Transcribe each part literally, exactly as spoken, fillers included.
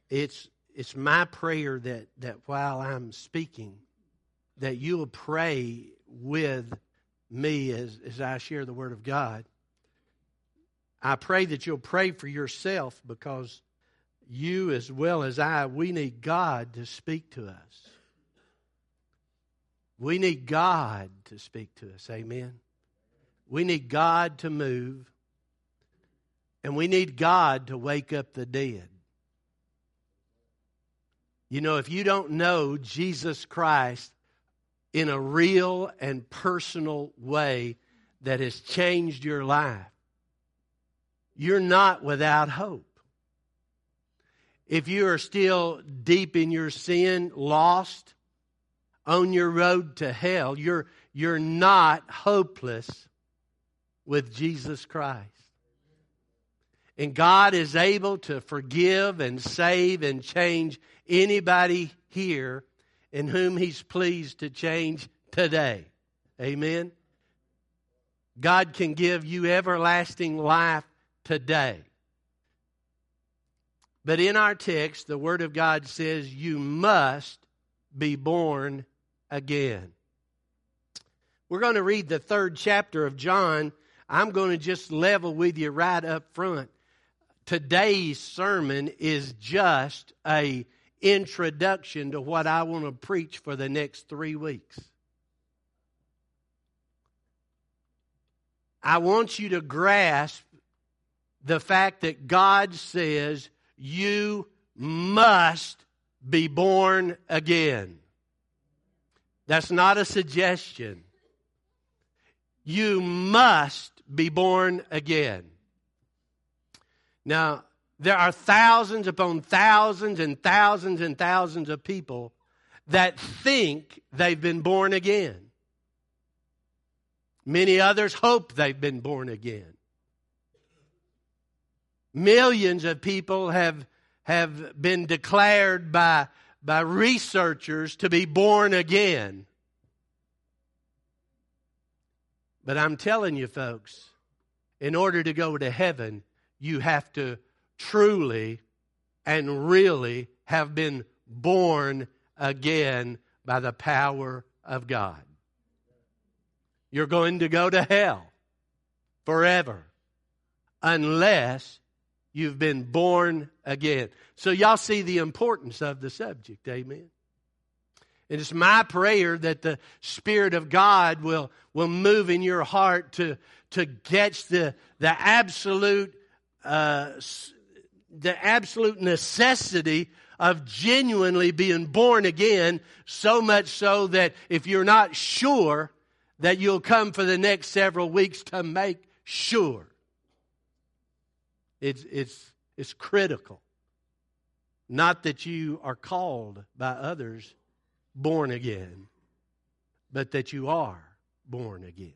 it's it's my prayer that, that while I'm speaking, that you'll pray with me as, as I share the Word of God. I pray that you'll pray for yourself, because you as well as I, we need God to speak to us. We need God to speak to us. Amen. We need God to move. And we need God to wake up the dead. You know, if you don't know Jesus Christ in a real and personal way that has changed your life, you're not without hope. If you are still deep in your sin, lost, on your road to hell, you're, you're not hopeless with Jesus Christ. And God is able to forgive and save and change anybody here in whom He's pleased to change today. Amen? God can give you everlasting life today. But in our text, the Word of God says you must be born again. We're going to read the third chapter of John. I'm going to just level with you right up front. Today's sermon is just a introduction to what I want to preach for the next three weeks. I want you to grasp the fact that God says you must be born again. That's not a suggestion. You must be born again. Now, there are thousands upon thousands and thousands and thousands of people that think they've been born again. Many others hope they've been born again. Millions of people have, have been declared by, by researchers to be born again. But I'm telling you, folks, in order to go to heaven, you have to truly and really have been born again by the power of God. You're going to go to hell forever unless you've been born again. So y'all see the importance of the subject. Amen. And it's my prayer that the Spirit of God will, will move in your heart to, to catch the, the absolute uh, the absolute necessity of genuinely being born again, so much so that if you're not sure, that you'll come for the next several weeks to make sure. It's, it's, it's critical. Not that you are called by others born again, but that you are born again.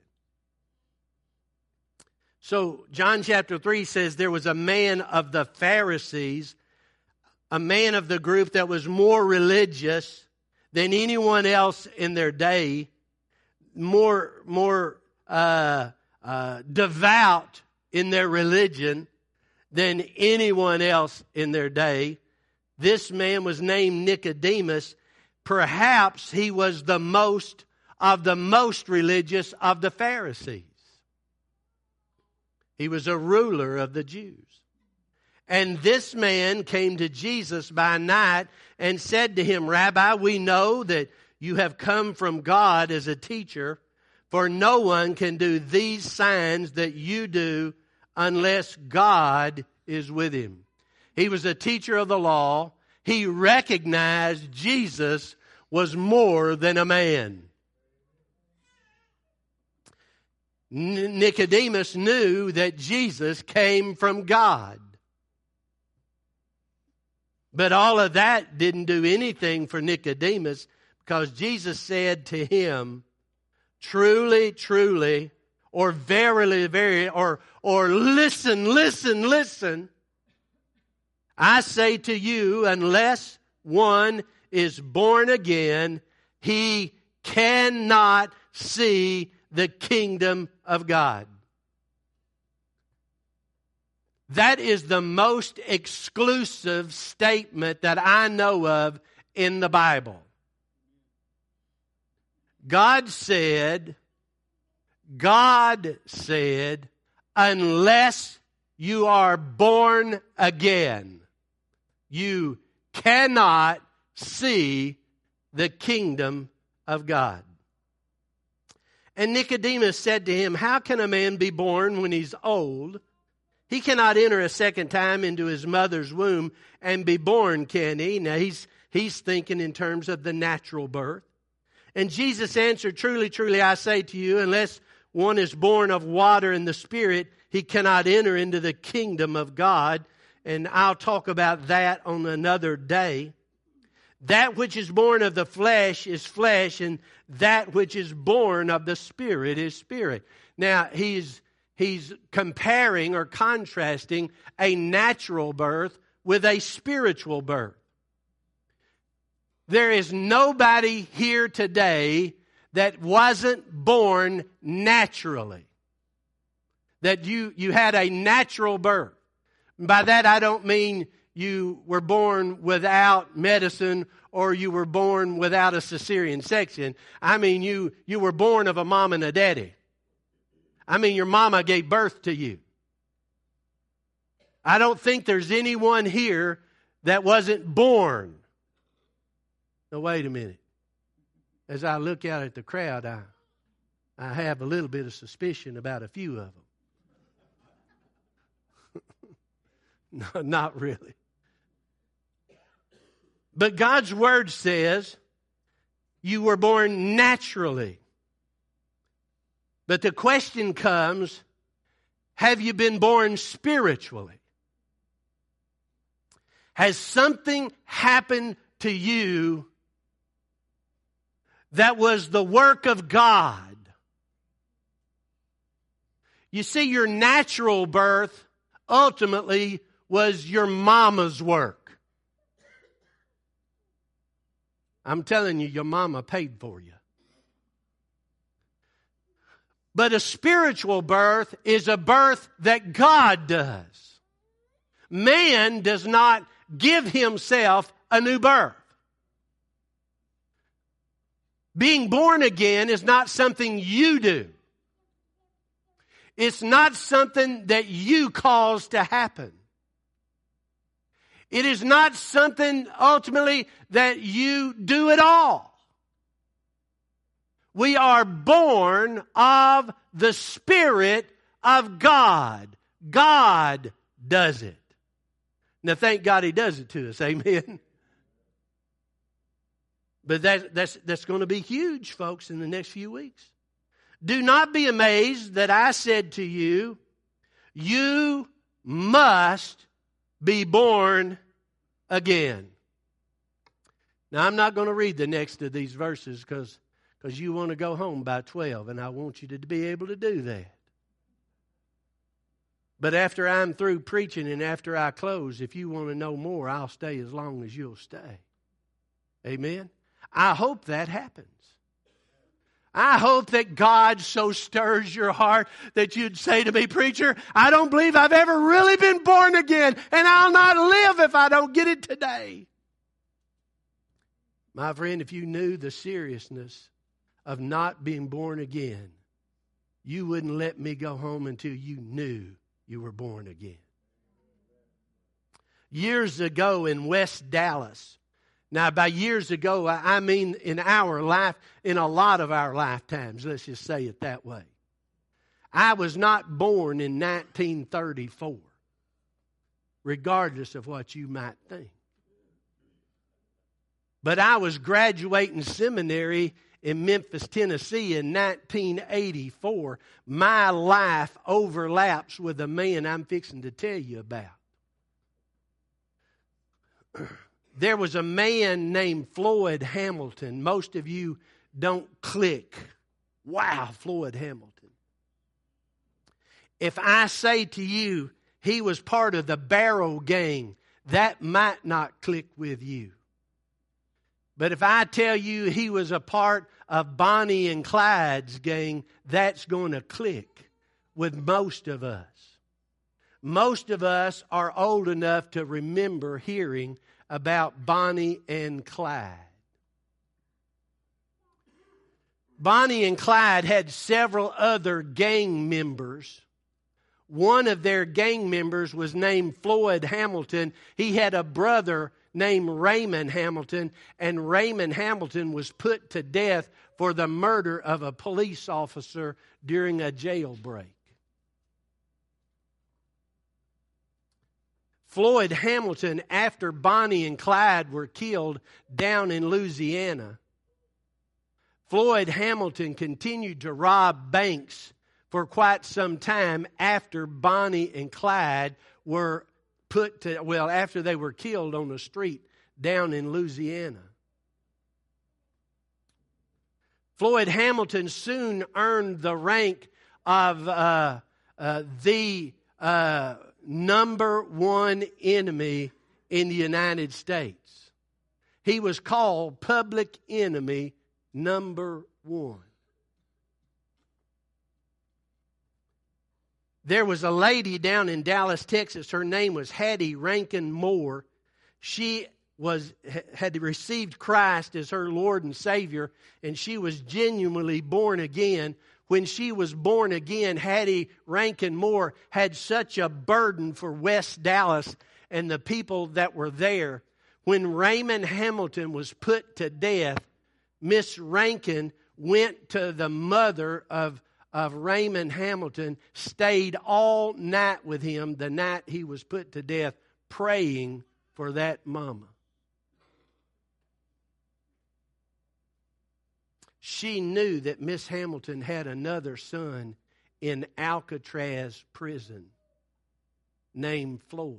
So John chapter three says there was a man of the Pharisees, a man of the group that was more religious than anyone else in their day, more, more uh, uh, devout in their religion than anyone else in their day. This man was named Nicodemus. Perhaps he was the most of the most religious of the Pharisees. He was a ruler of the Jews. And this man came to Jesus by night and said to him, Rabbi, we know that you have come from God as a teacher, for no one can do these signs that you do unless God is with him. He was a teacher of the law. He recognized Jesus was more than a man. Nicodemus knew that Jesus came from God. But all of that didn't do anything for Nicodemus, because Jesus said to him, truly, truly, or verily, verily, or, or listen, listen, listen, I say to you, unless one is born again, he cannot see the kingdom of God. That is the most exclusive statement that I know of in the Bible. God said, God said, unless you are born again, you cannot see the kingdom of God. And Nicodemus said to him, how can a man be born when he's old? He cannot enter a second time into his mother's womb and be born, can he? Now he's, he's thinking in terms of the natural birth. And Jesus answered, truly, truly, I say to you, unless one is born of water and the Spirit, he cannot enter into the kingdom of God. And I'll talk about that on another day. That which is born of the flesh is flesh, and that which is born of the Spirit is spirit. Now, he's, he's comparing or contrasting a natural birth with a spiritual birth. There is nobody here today that wasn't born naturally. That you, you had a natural birth. By that I don't mean you were born without medicine or you were born without a cesarean section. I mean you, you were born of a mom and a daddy. I mean your mama gave birth to you. I don't think there's anyone here that wasn't born. Now wait a minute. As I look out at the crowd, I, I have a little bit of suspicion about a few of them. No, not really. But God's Word says you were born naturally. But the question comes, have you been born spiritually? Has something happened to you that was the work of God? You see, your natural birth ultimately was your mama's work. I'm telling you, your mama paid for you. But a spiritual birth is a birth that God does. Man does not give himself a new birth. Being born again is not something you do. It's not something that you cause to happen. It is not something ultimately that you do at all. We are born of the Spirit of God. God does it. Now thank God He does it to us. Amen. But that, that's, that's going to be huge, folks, in the next few weeks. Do not be amazed that I said to you, you must be born again. Now, I'm not going to read the next of these verses because because you want to go home by twelve, and I want you to be able to do that. But after I'm through preaching and after I close, if you want to know more, I'll stay as long as you'll stay. Amen? I hope that happens. I hope that God so stirs your heart that you'd say to me, preacher, I don't believe I've ever really been born again, and I'll not live if I don't get it today. My friend, if you knew the seriousness of not being born again, you wouldn't let me go home until you knew you were born again. Years ago in West Dallas, now, by years ago, I mean in our life, in a lot of our lifetimes, let's just say it that way. I was not born in nineteen thirty-four, regardless of what you might think. But I was graduating seminary in Memphis, Tennessee in nineteen eighty-four. My life overlaps with the man I'm fixing to tell you about. There was a man named Floyd Hamilton. Most of you don't click. Wow, Floyd Hamilton. If I say to you he was part of the Barrow Gang, that might not click with you. But if I tell you he was a part of Bonnie and Clyde's gang, that's going to click with most of us. Most of us are old enough to remember hearing about Bonnie and Clyde. Bonnie and Clyde had several other gang members. One of their gang members was named Floyd Hamilton. He had a brother named Raymond Hamilton, and Raymond Hamilton was put to death for the murder of a police officer during a jailbreak. Floyd Hamilton, after Bonnie and Clyde were killed down in Louisiana, Floyd Hamilton continued to rob banks for quite some time after Bonnie and Clyde were put to, well, after they were killed on the street down in Louisiana. Floyd Hamilton soon earned the rank of uh, uh, the uh, number one enemy in the United States. He was called public enemy number one. There was a lady down in Dallas, Texas. Her name was Hattie Rankin Moore. She was had received Christ as her Lord and Savior, and she was genuinely born again. When she was born again, Hattie Rankin Moore had such a burden for West Dallas and the people that were there. When Raymond Hamilton was put to death, Miss Rankin went to the mother of, of Raymond Hamilton, stayed all night with him the night he was put to death, praying for that mama. She knew that Miss Hamilton had another son in Alcatraz prison named Floyd.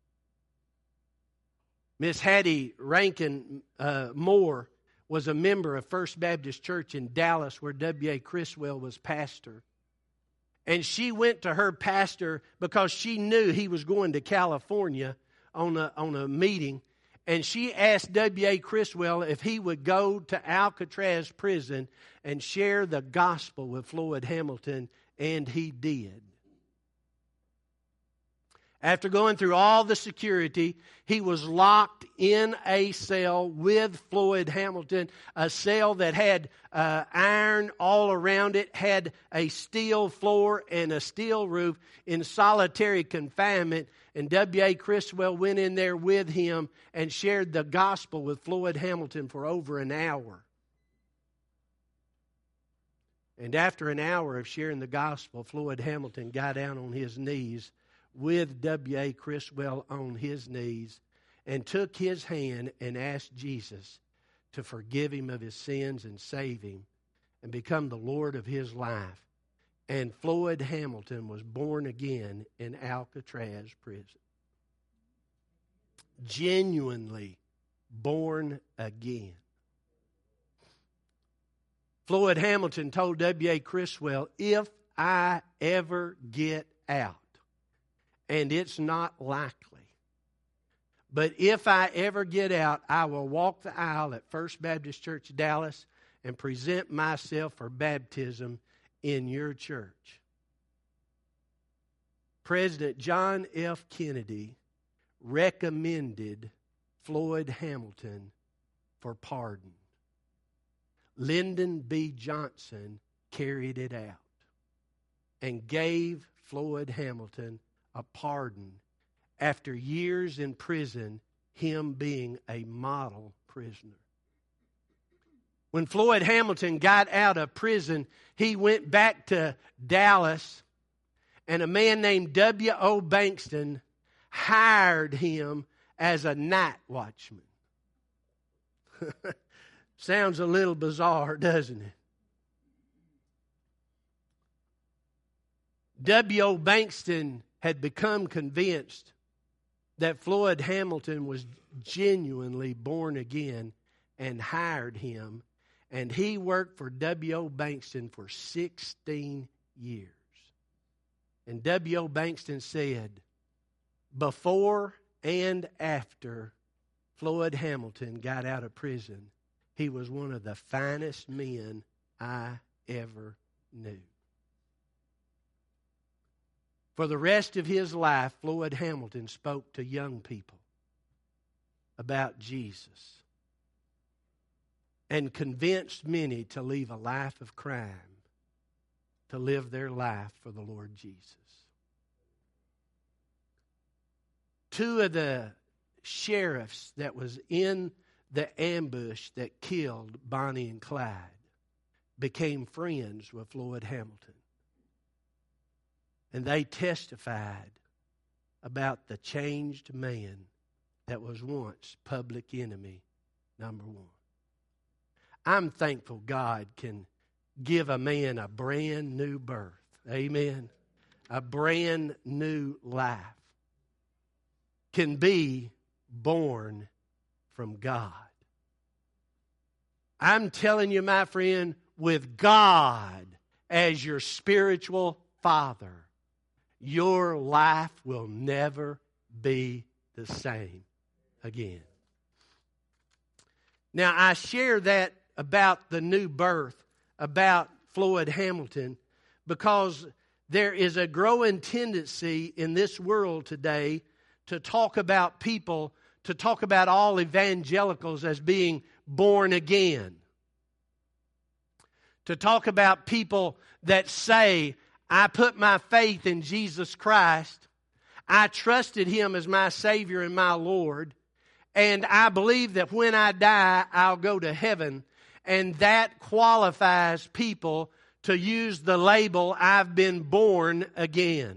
Miss Hattie Rankin uh, Moore was a member of First Baptist Church in Dallas, where W A Criswell was pastor. And she went to her pastor because she knew he was going to California on a, on a meeting. And she asked W A Criswell if he would go to Alcatraz prison and share the gospel with Floyd Hamilton, and he did. After going through all the security, he was locked in a cell with Floyd Hamilton, a cell that had uh, iron all around it, had a steel floor and a steel roof, in solitary confinement. And W A Criswell went in there with him and shared the gospel with Floyd Hamilton for over an hour. And after an hour of sharing the gospel, Floyd Hamilton got down on his knees with W A Criswell on his knees and took his hand and asked Jesus to forgive him of his sins and save him and become the Lord of his life. And Floyd Hamilton was born again in Alcatraz prison. Genuinely born again. Floyd Hamilton told W A Criswell, if I ever get out, and it's not likely, but if I ever get out, I will walk the aisle at First Baptist Church Dallas and present myself for baptism in your church. President John F. Kennedy recommended Floyd Hamilton for pardon. Lyndon B. Johnson carried it out and gave Floyd Hamilton a pardon after years in prison, him being a model prisoner. When Floyd Hamilton got out of prison, he went back to Dallas, and a man named W O Bankston hired him as a night watchman. Sounds a little bizarre, doesn't it? W O Bankston had become convinced that Floyd Hamilton was genuinely born again and hired him. And he worked for W O Bankston for sixteen years. And W O Bankston said, before and after Floyd Hamilton got out of prison, he was one of the finest men I ever knew. For the rest of his life, Floyd Hamilton spoke to young people about Jesus and convinced many to leave a life of crime to live their life for the Lord Jesus. Two of the sheriffs that was in the ambush that killed Bonnie and Clyde became friends with Floyd Hamilton. And they testified about the changed man that was once public enemy number one. I'm thankful God can give a man a brand new birth. Amen. A brand new life. Can be born from God. I'm telling you, my friend, with God as your spiritual father, your life will never be the same again. Now, I share that about the new birth, about Floyd Hamilton, because there is a growing tendency in this world today to talk about people, to talk about all evangelicals as being born again. To talk about people that say, I put my faith in Jesus Christ, I trusted Him as my Savior and my Lord, and I believe that when I die, I'll go to heaven, and that qualifies people to use the label, I've been born again.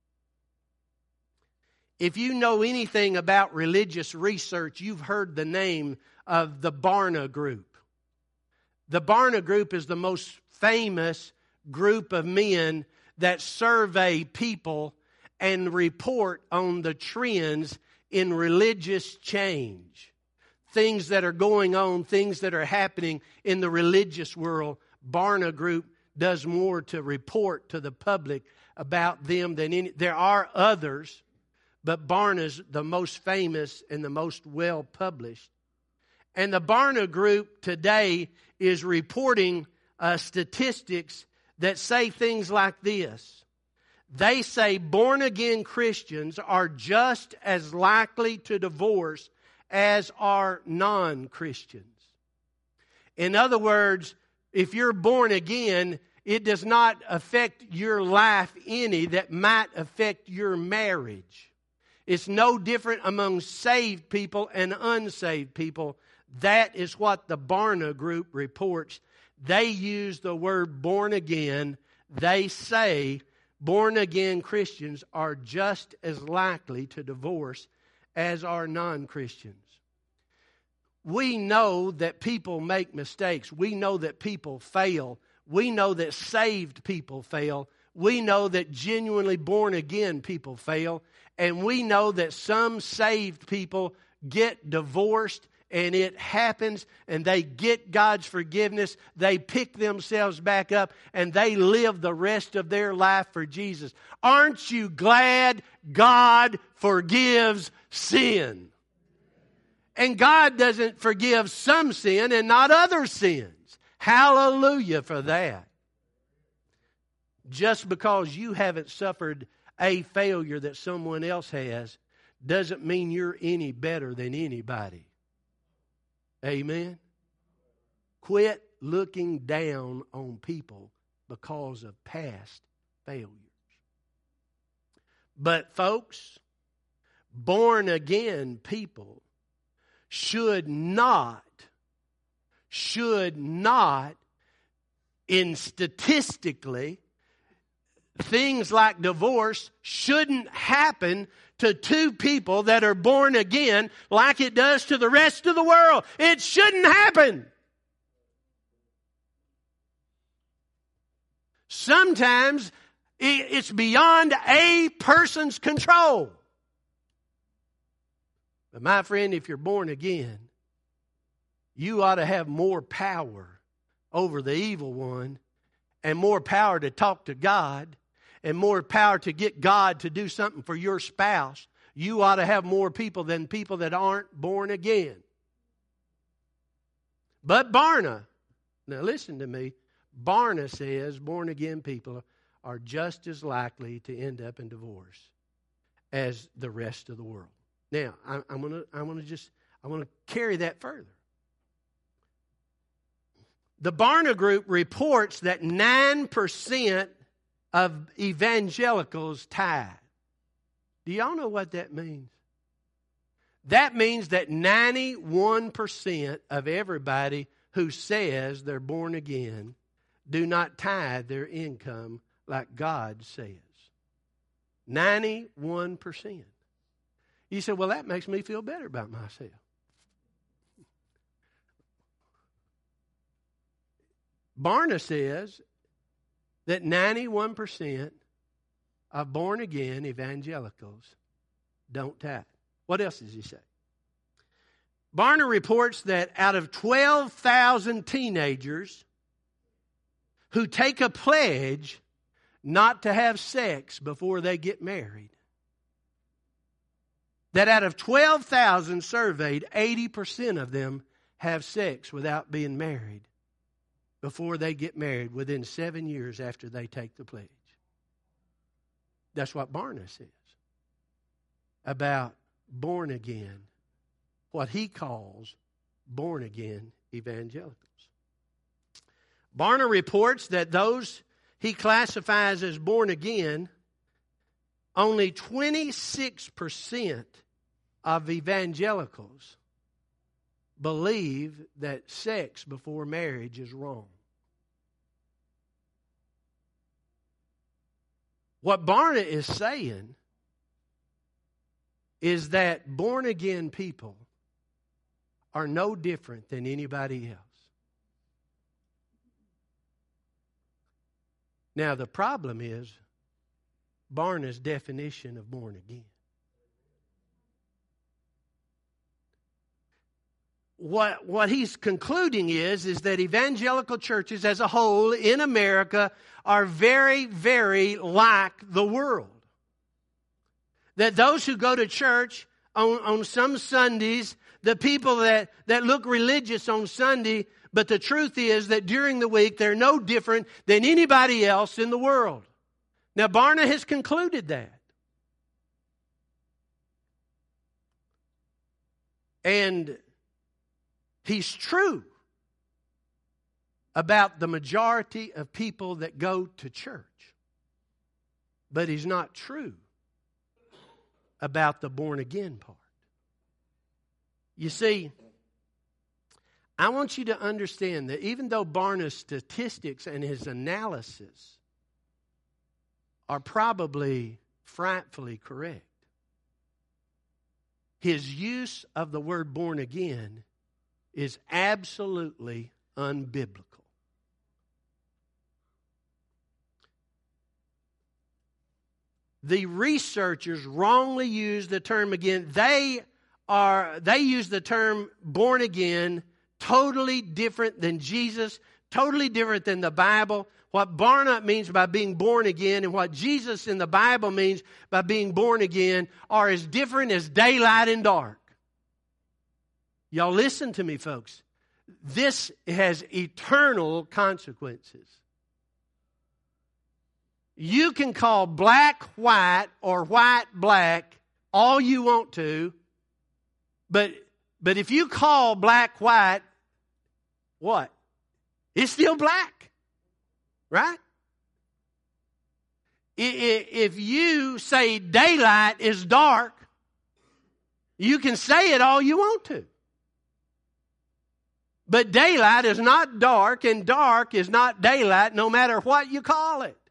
If you know anything about religious research, you've heard the name of the Barna Group. The Barna Group is the most famous group of men that survey people and report on the trends in religious change. Things that are going on, things that are happening in the religious world. Barna Group does more to report to the public about them than any. There are others, but Barna's the most famous and the most well published. And the Barna Group today is reporting uh, statistics that say things like this. They say born-again Christians are just as likely to divorce as are non-Christians. In other words, if you're born again, it does not affect your life any that might affect your marriage. It's no different among saved people and unsaved people. That is what the Barna Group reports. They use the word born again. They say born again Christians are just as likely to divorce as are non-Christians. We know that people make mistakes. We know that people fail. We know that saved people fail. We know that genuinely born again people fail. And we know that some saved people get divorced, and it happens, and they get God's forgiveness. They pick themselves back up, and they live the rest of their life for Jesus. Aren't you glad God forgives sin? And God doesn't forgive some sin and not other sins. Hallelujah for that. Just because you haven't suffered a failure that someone else has doesn't mean you're any better than anybody. Amen? Quit looking down on people because of past failures. But folks, born again people should not, should not, in statistically, things like divorce shouldn't happen to two people that are born again like it does to the rest of the world. It shouldn't happen. Sometimes it's beyond a person's control. But my friend, if you're born again, you ought to have more power over the evil one, and more power to talk to God, and more power to get God to do something for your spouse. You ought to have more people than people that aren't born again. But Barna, now listen to me, Barna says born again people are just as likely to end up in divorce as the rest of the world. Now, I, I'm going to I'm going to just I want to carry that further. The Barna Group reports that nine percent of evangelicals tithe. Do y'all know what that means? That means that ninety-one percent of everybody who says they're born again do not tithe their income like God says. ninety-one percent. You say, well, that makes me feel better about myself. Barna says that ninety-one percent of born-again evangelicals don't tithe. What else does he say? Barna reports that out of twelve thousand teenagers who take a pledge not to have sex before they get married, that out of twelve thousand surveyed, eighty percent of them have sex without being married before they get married within seven years after they take the pledge. That's what Barna says about born again, what he calls born again evangelicals. Barna reports that those he classifies as born again, only twenty-six percent of evangelicals believe that sex before marriage is wrong. What Barna is saying is that born-again people are no different than anybody else. Now, the problem is Barna's definition of born again. What, what he's concluding is, is that evangelical churches as a whole in America are very, very like the world. That those who go to church on, on some Sundays, the people that, that look religious on Sunday, but the truth is that during the week they're no different than anybody else in the world. Now, Barna has concluded that. And he's true about the majority of people that go to church. But he's not true about the born again part. You see, I want you to understand that even though Barna's statistics and his analysis are probably frightfully correct, his use of the word born again is absolutely unbiblical. The researchers wrongly use the term again. They are they use the term born again totally different than Jesus, totally different than the Bible. What Barna means by being born again and what Jesus in the Bible means by being born again are as different as daylight and dark. Y'all listen to me, folks. This has eternal consequences. You can call black white or white black all you want to, but, but if you call black white, what? It's still black, right? If you say daylight is dark, you can say it all you want to. But daylight is not dark, and dark is not daylight, no matter what you call it.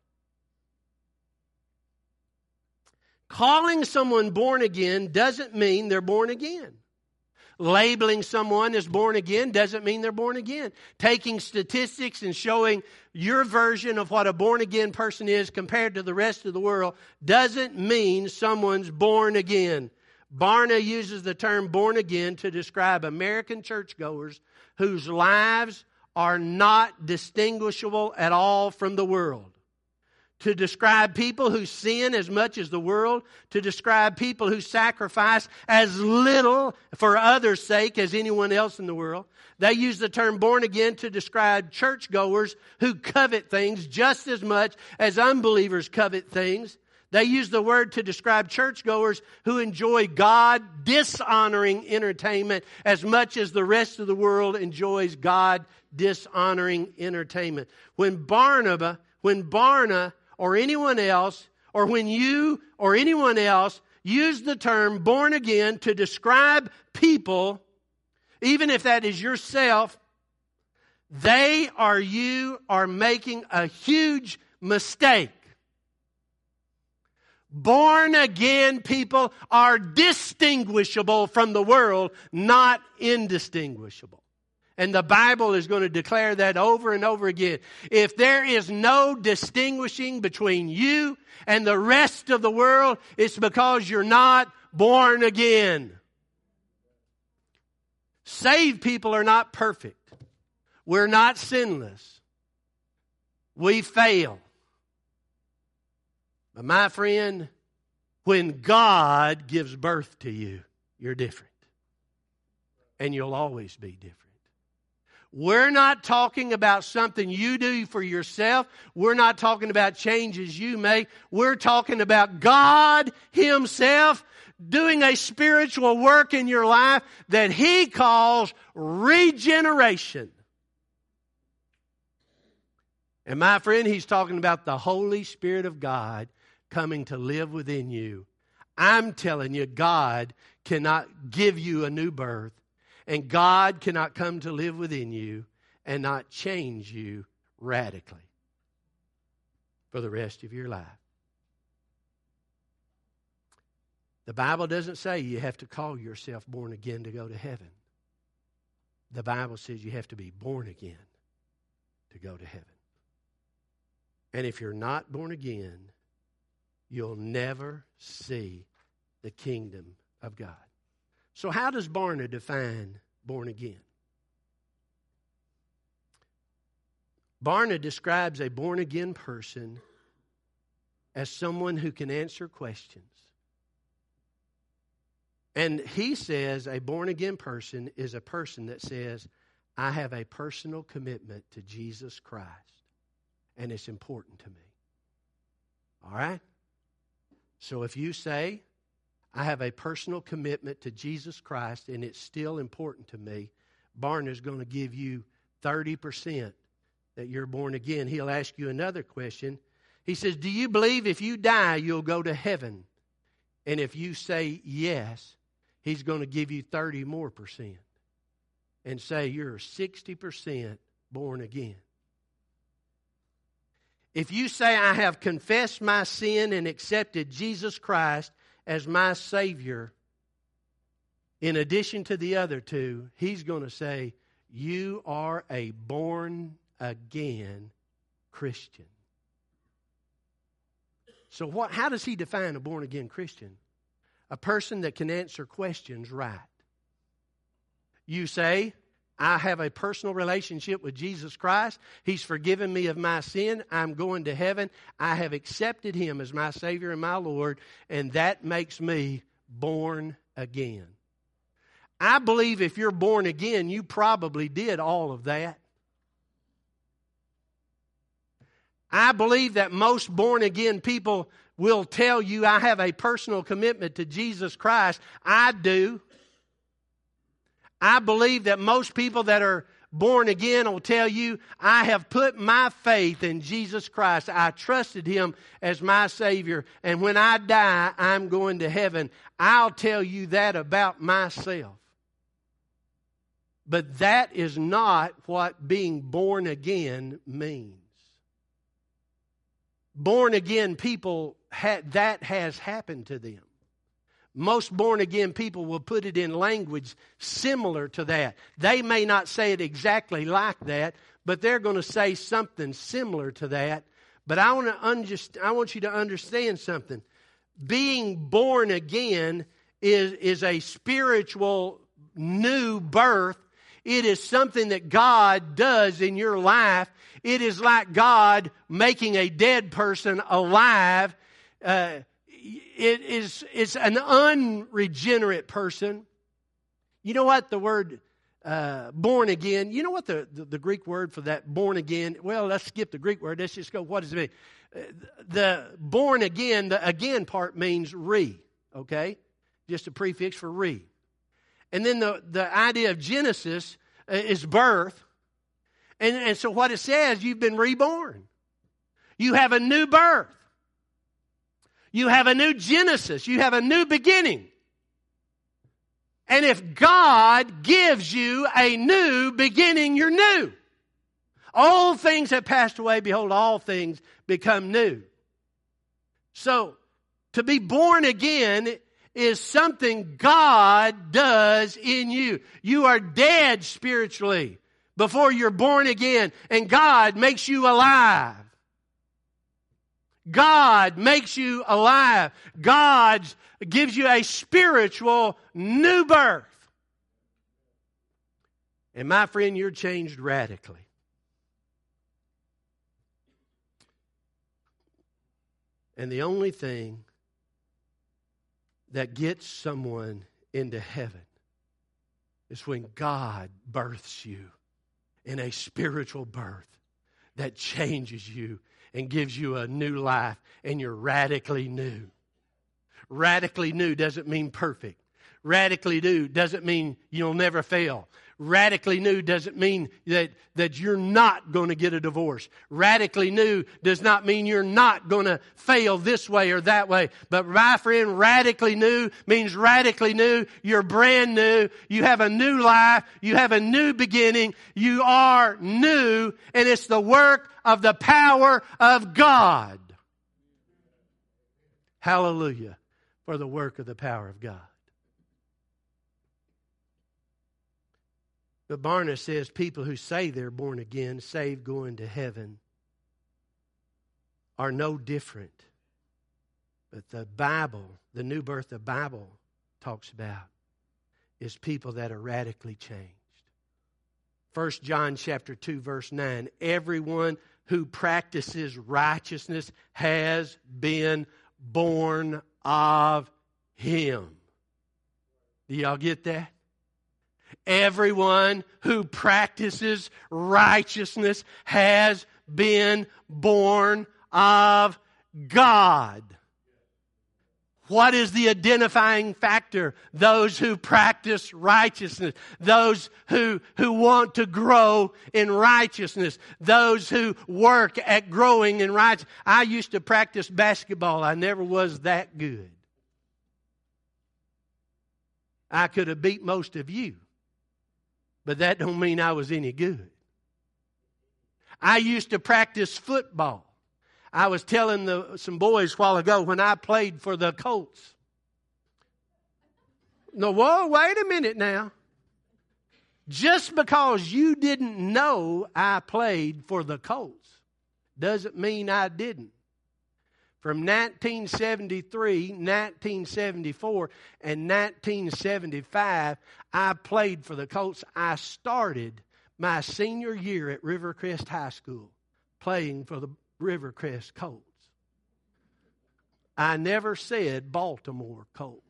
Calling someone born again doesn't mean they're born again. Labeling someone as born again doesn't mean they're born again. Taking statistics and showing your version of what a born again person is compared to the rest of the world doesn't mean someone's born again. Barna uses the term born again to describe American churchgoers whose lives are not distinguishable at all from the world. to describe people who sin as much as the world, to describe people who sacrifice as little for others' sake as anyone else in the world. They use the term born again to describe churchgoers who covet things just as much as unbelievers covet things. They use the word to describe churchgoers who enjoy God dishonoring entertainment as much as the rest of the world enjoys God dishonoring entertainment. When Barnabas, when Barna or anyone else, or when you or anyone else use the term born again to describe people, even if that is yourself, they or you are making a huge mistake. Born again people are distinguishable from the world, not indistinguishable. And the Bible is going to declare that over and over again. If there is no distinguishing between you and the rest of the world, it's because you're not born again. Saved people are not perfect. We're not sinless. We fail. But my friend, when God gives birth to you, you're different. And you'll always be different. We're not talking about something you do for yourself. We're not talking about changes you make. We're talking about God Himself doing a spiritual work in your life that He calls regeneration. And my friend, He's talking about the Holy Spirit of God coming to live within you. I'm telling you, God cannot give you a new birth. And God cannot come to live within you and not change you radically for the rest of your life. The Bible doesn't say you have to call yourself born again to go to heaven. The Bible says you have to be born again to go to heaven. And if you're not born again, you'll never see the kingdom of God. So how does Barna define born again? Barna describes a born again person as someone who can answer questions. And he says a born again person is a person that says, I have a personal commitment to Jesus Christ, and it's important to me. All right? So if you say, I have a personal commitment to Jesus Christ and it's still important to me, Barna's going to give you thirty percent that you're born again. He'll ask you another question. He says, do you believe if you die you'll go to heaven? And if you say yes, he's going to give you thirty more percent and say you're sixty percent born again. If you say, I have confessed my sin and accepted Jesus Christ as my Savior, in addition to the other two, he's going to say, you are a born-again Christian. So what? How does he define a born-again Christian? A person that can answer questions right. You say, I have a personal relationship with Jesus Christ. He's forgiven me of my sin. I'm going to heaven. I have accepted Him as my Savior and my Lord, and that makes me born again. I believe if you're born again, you probably did all of that. I believe that most born again people will tell you, I have a personal commitment to Jesus Christ. I do. I believe that most people that are born again will tell you, I have put my faith in Jesus Christ. I trusted Him as my Savior. And when I die, I'm going to heaven. I'll tell you that about myself. But that is not what being born again means. Born again people, that has happened to them. Most born-again people will put it in language similar to that. They may not say it exactly like that, but they're going to say something similar to that. But I want to underst- I want you to understand something. Being born again is, is a spiritual new birth. It is something that God does in your life. It is like God making a dead person alive. Uh, it is it's an unregenerate person. You know what the word uh, born again, you know what the, the, the Greek word for that born again, well, let's skip the Greek word. Let's just go, what does it mean? Uh, the born again, the again part means re, okay? Just a prefix for re. And then the, the idea of Genesis is birth. And, and so what it says, you've been reborn. You have a new birth. You have a new Genesis. You have a new beginning. And if God gives you a new beginning, you're new. Old things have passed away. Behold, all things become new. So, to be born again is something God does in you. You are dead spiritually before you're born again, and God makes you alive. God makes you alive. God gives you a spiritual new birth. And my friend, you're changed radically. And the only thing that gets someone into heaven is when God births you in a spiritual birth that changes you and gives you a new life, and you're radically new. Radically new doesn't mean perfect. Radically new doesn't mean you'll never fail. Radically new doesn't mean that, that you're not going to get a divorce. Radically new does not mean you're not going to fail this way or that way. But my friend, radically new means radically new. You're brand new. You have a new life. You have a new beginning. You are new, and it's the work of the power of God. Hallelujah for the work of the power of God. But Barna says people who say they're born again, saved, going to heaven, are no different. But the Bible, the new birth the Bible talks about, is people that are radically changed. First John chapter two, verse nine, everyone who practices righteousness has been born of Him. Do y'all get that? Everyone who practices righteousness has been born of God. What is the identifying factor? Those who practice righteousness. Those who, who want to grow in righteousness. Those who work at growing in righteousness. I used to practice basketball. I never was that good. I could have beat most of you. But that don't mean I was any good. I used to practice football. I was telling the, some boys a while ago when I played for the Colts. No, whoa, wait a minute now. Just because you didn't know I played for the Colts doesn't mean I didn't. From nineteen seventy-three, nineteen seventy-four, and nineteen seventy-five, I played for the Colts. I started my senior year at Rivercrest High School playing for the Rivercrest Colts. I never said Baltimore Colts.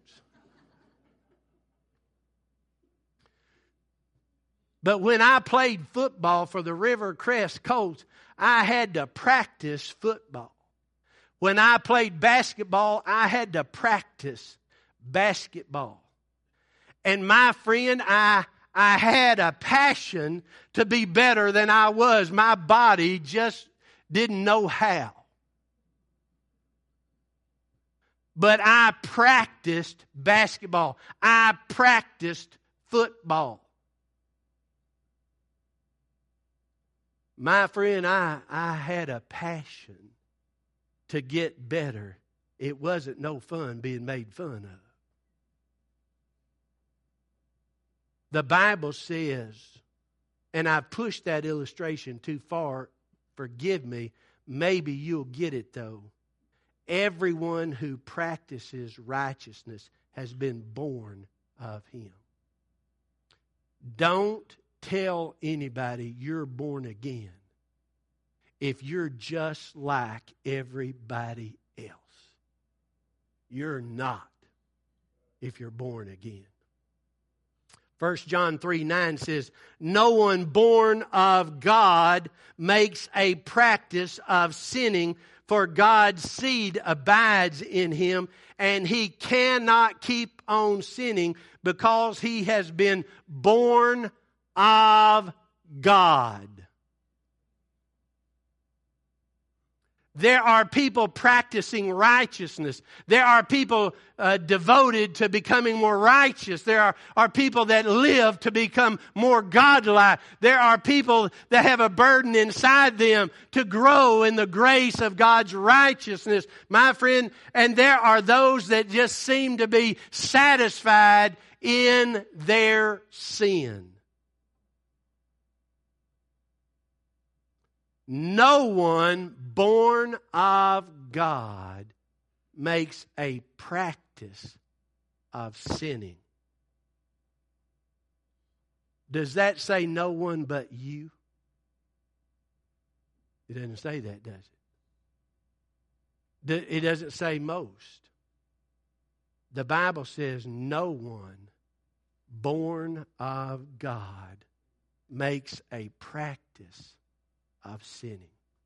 But when I played football for the Rivercrest Colts, I had to practice football. When I played basketball, I had to practice basketball. And my friend, I, I had a passion to be better than I was. My body just didn't know how. But I practiced basketball. I practiced football. My friend, I, I had a passion to get better. It wasn't no fun being made fun of. The Bible says, and I pushed that illustration too far, forgive me, maybe you'll get it though. Everyone who practices righteousness has been born of Him. Don't tell anybody you're born again if you're just like everybody else. You're not if you're born again. First John three nine says, no one born of God makes a practice of sinning, for God's seed abides in him, and he cannot keep on sinning because he has been born of God. There are people practicing righteousness. There are people uh, devoted to becoming more righteous. There are, are people that live to become more godlike. There are people that have a burden inside them to grow in the grace of God's righteousness, my friend. And there are those that just seem to be satisfied in their sin. No one born of God makes a practice of sinning. Does that say no one but you? It doesn't say that, does it? It doesn't say most. The Bible says no one born of God makes a practice of sinning.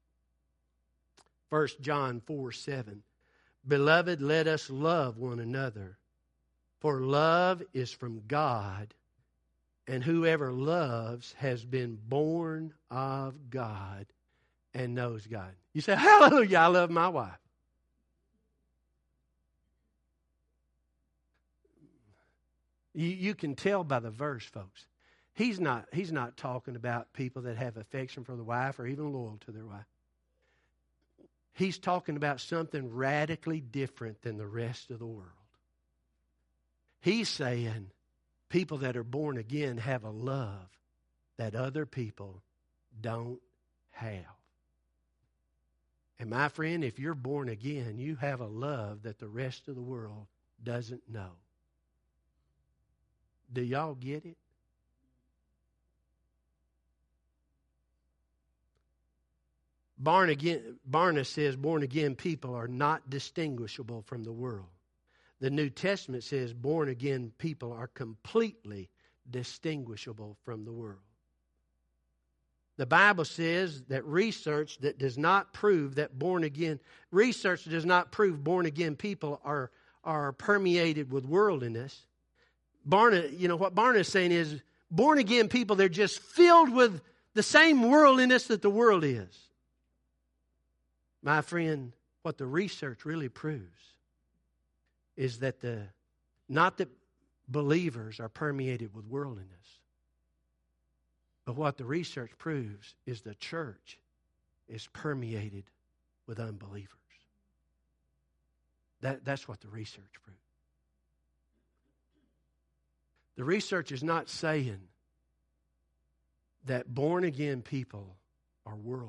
First John four seven. Beloved, let us love one another, for love is from God, and whoever loves has been born of God and knows God. You say, hallelujah, I love my wife. You, you can tell by the verse, folks. He's not, he's not talking about people that have affection for the wife or even loyal to their wife. He's talking about something radically different than the rest of the world. He's saying people that are born again have a love that other people don't have. And my friend, if you're born again, you have a love that the rest of the world doesn't know. Do y'all get it? Born again, Barna says born again people are not distinguishable from the world. The New Testament says born again people are completely distinguishable from the world. The Bible says that research that does not prove that born again, research does not prove born again people are, are permeated with worldliness. Barna, you know what Barna is saying is born again people, they're just filled with the same worldliness that the world is. My friend, what the research really proves is that the, not that believers are permeated with worldliness, but what the research proves is the church is permeated with unbelievers. That, that's what the research proves. The research is not saying that born-again people are worldly.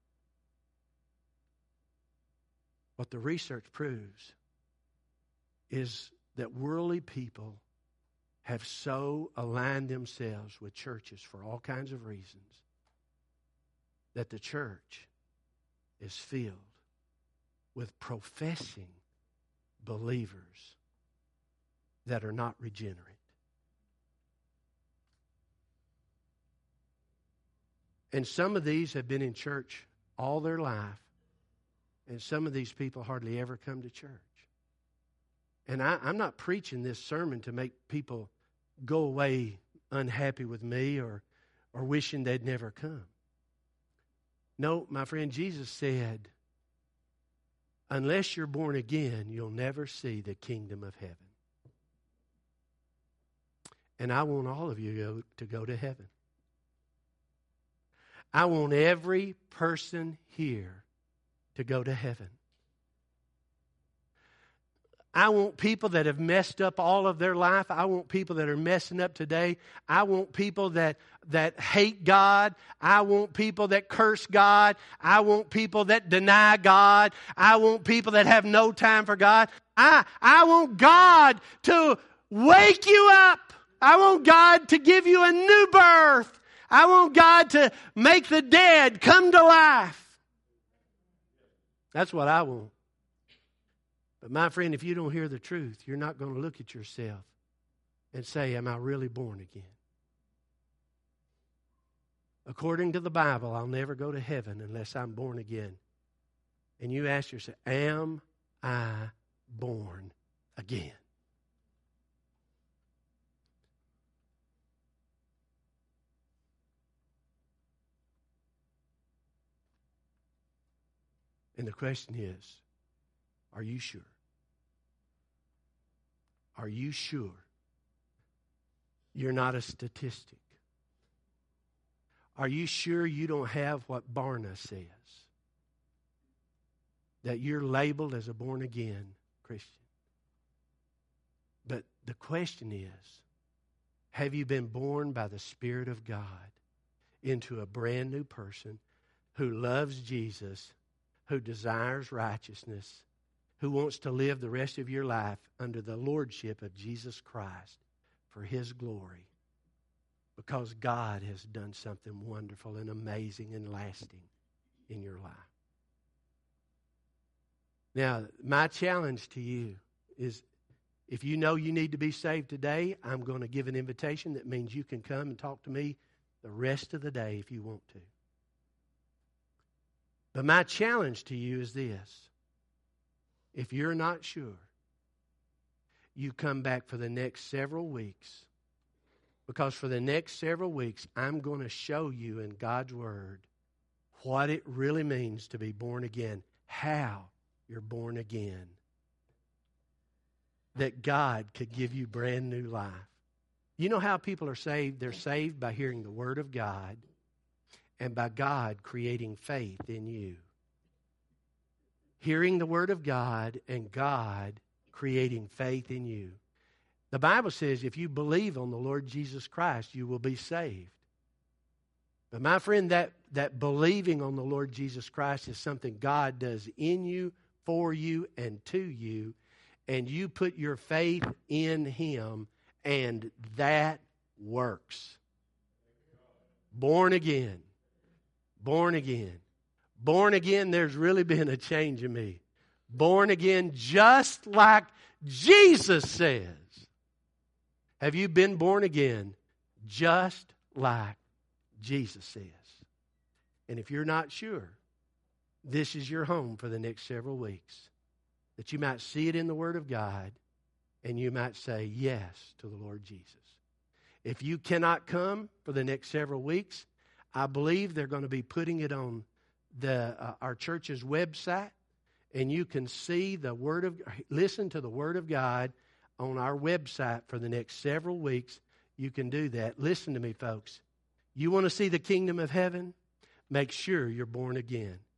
What the research proves is that worldly people have so aligned themselves with churches for all kinds of reasons that the church is filled with professing believers that are not regenerate. And some of these have been in church all their life, and some of these people hardly ever come to church. And I, I'm not preaching this sermon to make people go away unhappy with me or, or wishing they'd never come. No, my friend, Jesus said, unless you're born again, you'll never see the kingdom of heaven. And I want all of you to go, to go to heaven. I want every person here to go to heaven. I want people that have messed up all of their life. I want people that are messing up today. I want people that, that hate God. I want people that curse God. I want people that deny God. I want people that have no time for God. I, I want God to wake you up. I want God to give you a new birth. I want God to make the dead come to life. That's what I want. But my friend, if you don't hear the truth, you're not going to look at yourself and say, am I really born again? According to the Bible, I'll never go to heaven unless I'm born again. And you ask yourself, am I born again? And the question is, are you sure? Are you sure you're not a statistic? Are you sure you don't have what Barna says? That you're labeled as a born-again Christian. But the question is, have you been born by the Spirit of God into a brand new person who loves Jesus, who desires righteousness, who wants to live the rest of your life under the lordship of Jesus Christ for His glory? Because God has done something wonderful and amazing and lasting in your life. Now, my challenge to you is, if you know you need to be saved today, I'm going to give an invitation that means you can come and talk to me the rest of the day if you want to. But my challenge to you is this. If you're not sure, you come back for the next several weeks. Because for the next several weeks, I'm going to show you in God's Word what it really means to be born again. How you're born again. That God could give you brand new life. You know how people are saved? They're saved by hearing the Word of God and by God creating faith in you. Hearing the Word of God and God creating faith in you. The Bible says if you believe on the Lord Jesus Christ, you will be saved. But my friend, that, that believing on the Lord Jesus Christ is something God does in you, for you, and to you. And you put your faith in Him, and that works. Born again. Born again. Born again, there's really been a change in me. Born again just like Jesus says. Have you been born again just like Jesus says? And if you're not sure, this is your home for the next several weeks. That you might see it in the Word of God and you might say yes to the Lord Jesus. If you cannot come for the next several weeks, I believe they're going to be putting it on the uh, our church's website, and you can see the Word of, listen to the Word of God on our website for the next several weeks. You can do that. Listen to me, folks. You want to see the kingdom of heaven? Make sure you're born again.